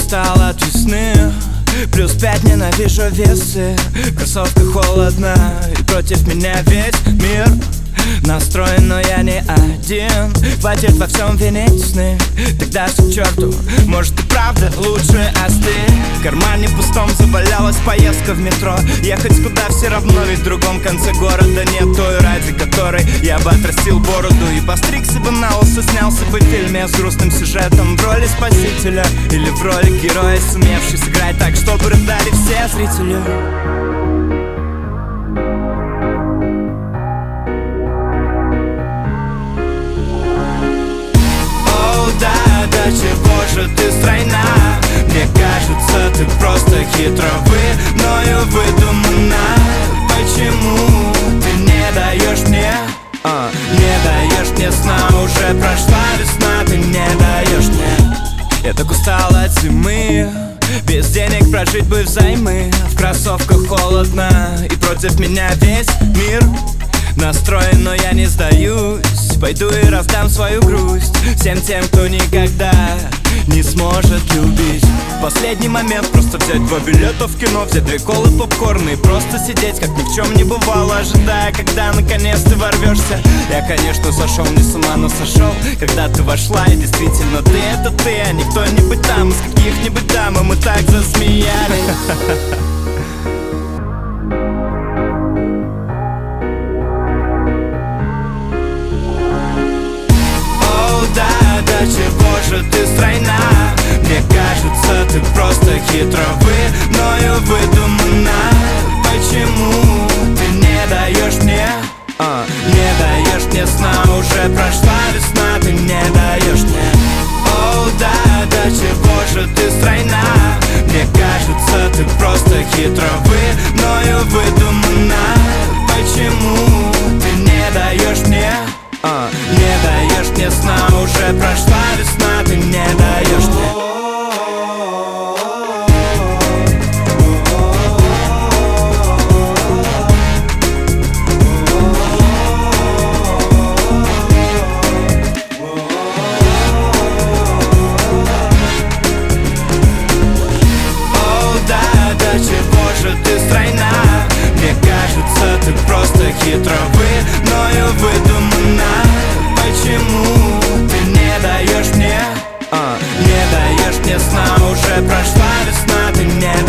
устал от весны. Плюс 5, ненавижу весы. В кроссовках холодно, и против меня весь мир настроен, но я не один. Хватит во всем винить сны. Тогда все к черту, может и правда лучше остыть. В кармане пустом завалялась поездка в метро. Ехать куда все равно, ведь в другом конце города нет той, ради которой я бы отрастил бороду и постригся бы на лысо, снялся бы в фильме с грустным сюжетом в роли спасителя или в роли героя, сумевший сыграть так, чтобы рыдали все зрители. До чего же ты стройна? Мне кажется, ты просто хитро мною выдумана. Почему ты не даешь мне, не даешь мне сна? Уже прошла весна, ты не даешь мне. Я так устал от зимы, без денег прожить бы взаймы. В кроссовках холодно, и против меня весь мир настроен, но я не сдаюсь. Пойду и раздам свою грусть всем тем, кто никогда не сможет любить. В последний момент просто взять 2 билета в кино, взять 2 колы, попкорн и просто сидеть, как ни в чем не бывало, ожидая, когда наконец ты ворвешься. Я, конечно, сошел не с ума, но сошел, когда ты вошла, и действительно ты — это ты, а не кто-нибудь там из каких-нибудь дам, и мы так засмеялись. До чего же ты стройна? Мне кажется, ты просто хитро мною выдумана. Почему ты не даешь мне, не даешь мне сна? Уже прошла весна, ты не даешь мне. Да, до чего же ты стройна? Мне кажется, ты просто хитро мною выдумана. Почему ты не даешь мне, не даешь мне сна? Уже прошла весна, ты не даешь мне. До чего же ты стройна? Мне кажется, ты просто хитро мною выдумана. Почему ты не даешь мне, не даешь мне сна? Уже прошла весна, ты не